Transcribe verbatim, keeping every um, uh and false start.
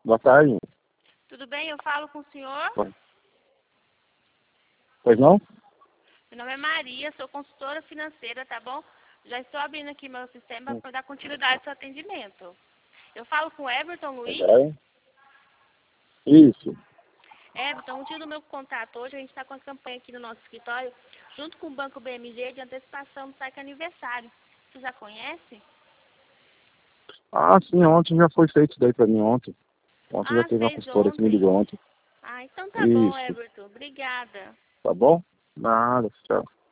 Boa tarde. Tudo bem? Eu falo com o senhor? Pois não? Meu nome é Maria, sou consultora financeira, tá bom? Já estou abrindo aqui meu sistema para dar continuidade ao seu atendimento. Eu falo com o Everton Luiz? É. Isso. Everton, o motivo do meu contato hoje, a gente está com a campanha aqui no nosso escritório, junto com o Banco B M G, de antecipação do saque aniversário. Você já conhece? Ah, sim, ontem já foi feito isso daí pra mim ontem. Ontem já Ah, teve uma fez consultora que me ligou ontem. ontem. Ah, então tá bom, Isso. Everton. Obrigada. Tá bom? Nada, tchau.